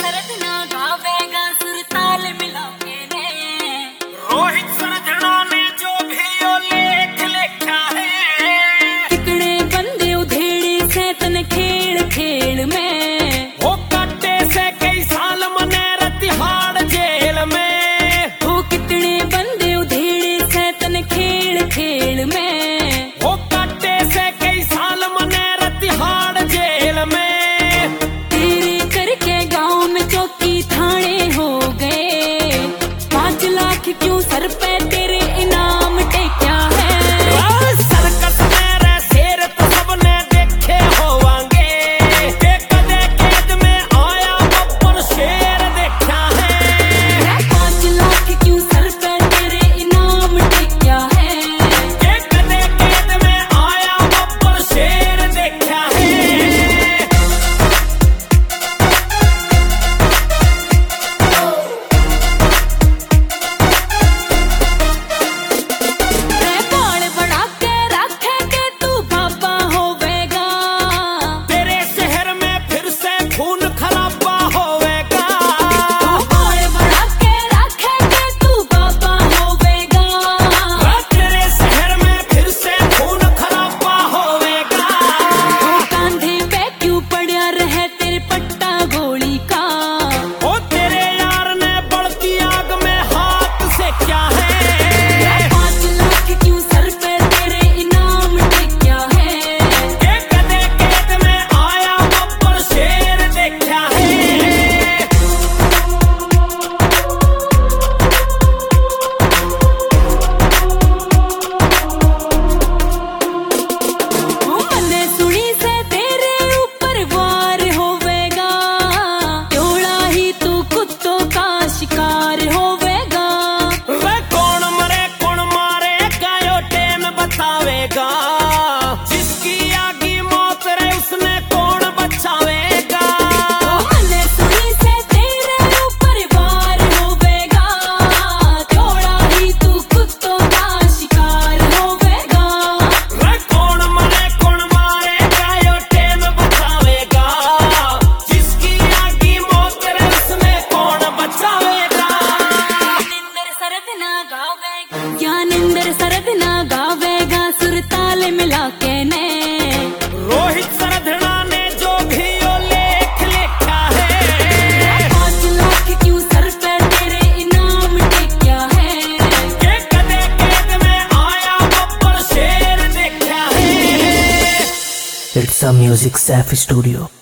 रोहित सरजना ने जो भी यो लेख लिखा है, कितने बंदे उधेड़े से तन खेल खेल में, वो कट्टे से कई साल मने रतिहाड़ जेल में। वो कितने बंदे उधेड़े से तन खेल खेल में, वो कट्टे से कई साल मने रतिहाड़ जेल में। तेरे करके गांव में चौकी थाने हो गए, 5 लाख क्यों सर पे तेरे इनाम टेक्या है। सर्कस मेरे शेर तो सबने देखे होवांगे, कदे कैद में आया बब्बर शेर देखा है। 5 लाख क्यों सर पे तेरे इनाम टेक्या है। कदे कैद में आया बब्बर शेर देखा है। बाल बढ़ा के रखे के तू बाबा होवेगा, तेरे शहर में फिर से खून खराबा होवेगा। बाल बढ़ा के रखे के तू बाबा होवेगा, तेरे शहर में फिर से खून खराबा होवेगा। कांधे पे क्यों पड़ा रहे तेरे पट्टा गोली का। ओ तेरे यार ने बढ़ती आग में हाथ से क्या है। 5 लाख क्यों सर पे तेरे इनाम टेक्या है। कदे कैद में आया बब्बर शेर देखा है। मैंने सुनी से तेरे ऊपर वार होवेगा, क्यों ही तू कुत्तों का शिकार होवेगा। वे कौन मरे कौन मारे गायो टेम बतावेगा, जिसकी आगी मौत रे उसने कौन बचावेगा। मैंने सुनी से तेरे ऊपर वार होवेगा, क्यों ही तू कुत्तों का शिकार होवेगा। वे कौन मरे कौन मारे गायो टेम बतावेगा, जिसकी आगी मौत रे उसने कौन बचावेगा। ज्ञानेंद्र सरद ना गावेगा सुर ताल मिला के ने। रोहित सरधना ने जो भी यो लेख लिखा है, 5 लाख क्यों सर पे तेरे इनाम टेक्या है। कदे कैद में आया बब्बर शेर देखा है। It's a Music Safe Studio.